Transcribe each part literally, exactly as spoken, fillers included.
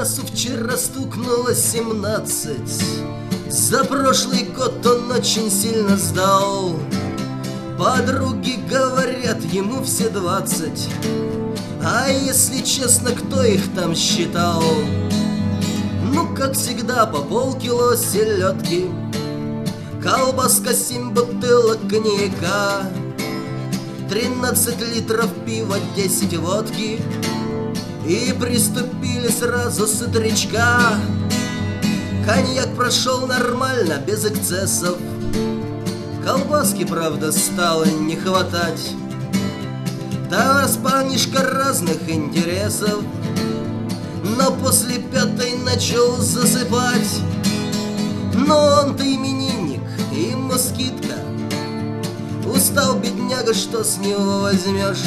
Тарасу вчера стукнуло семнадцать. За прошлый год он очень сильно сдал. Подруги говорят, ему все двадцать. А если честно, кто их там считал? Ну, как всегда, по полкило селедки, колбаска, семь бутылок коньяка, тринадцать литров пива, десять водки. И приступили сразу с утречка. Коньяк прошел нормально, без эксцессов. Колбаски, правда, стало не хватать. Тарас парнишка разных интересов, но после пятой начал засыпать. Но он-то именинник, ему скидка. Устал бедняга, что с него возьмешь?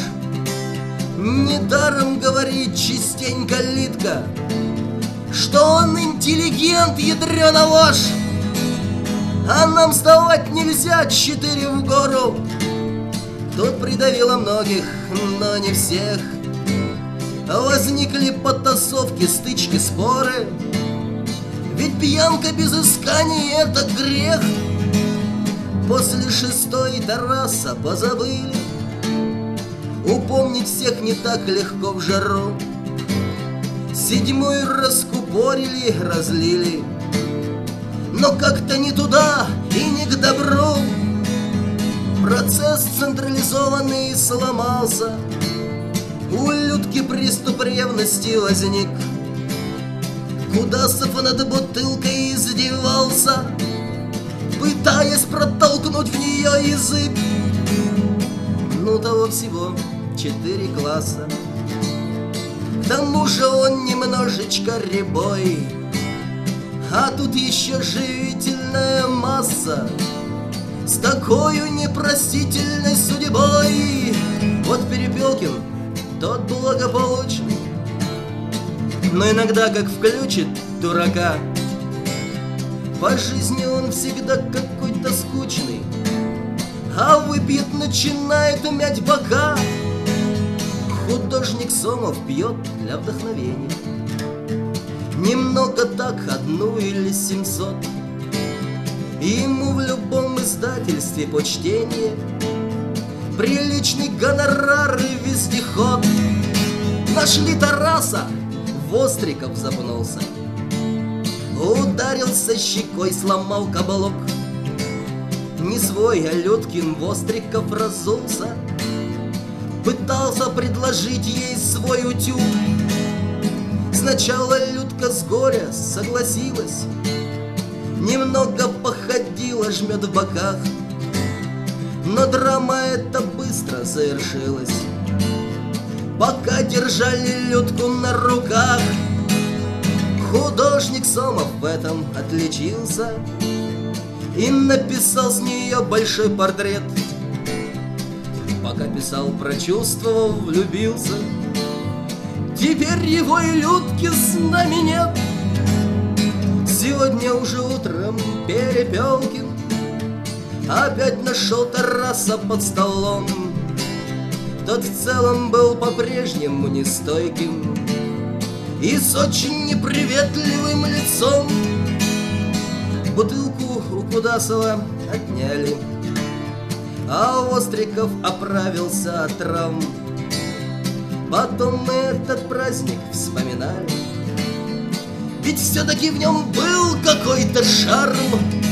Недаром говорит частенько Литка, что он интеллигент, ядрёна ложь. А нам вставать нельзя, четыре в гору. Тут придавило многих, но не всех. Возникли потасовки, стычки, споры. Ведь пьянка без исканий — это грех. После шестой Тараса позабыли. Упомнить всех не так легко в жару. Седьмую раскупорили, разлили, но как-то не туда и не к добру. Процесс централизованный сломался. У Людки приступ ревности возник. Кудасов над бутылкой издевался, пытаясь протолкнуть в нее язык. Ну, того всего четыре класса. К тому же он немножечко рябой, а тут еще живительная масса с такой непростительной судьбой. Вот Перепелкин, тот благополучный, но иногда как включит дурака. По жизни он всегда какой-то скучный, а выпьет, начинает умять бока. Художник Сомов пьет для вдохновения, немного так, одну или семьсот. Ему в любом издательстве почтение, приличный гонорар и вездеход. Нашли Тараса, Востриков запнулся, ударился щекой, сломал каблук. Не свой, а Людкин Востриков разулся, пытался предложить ей свой утюг. Сначала Людка с горя согласилась, немного походила, жмет в боках. Но драма эта быстро завершилась, пока держали Людку на руках. Художник Сомов в этом отличился и написал с нее большой портрет. Пока писал, прочувствовал, влюбился. Теперь его и Людки с нами нет. Сегодня уже утром Перепелкин опять нашел Тараса под столом. Тот в целом был по-прежнему нестойким и с очень неприветливым лицом. Бутылку у Кудасова отняли, а Востриков оправился от травм. Потом мы этот праздник вспоминали, ведь все-таки в нем был какой-то шарм.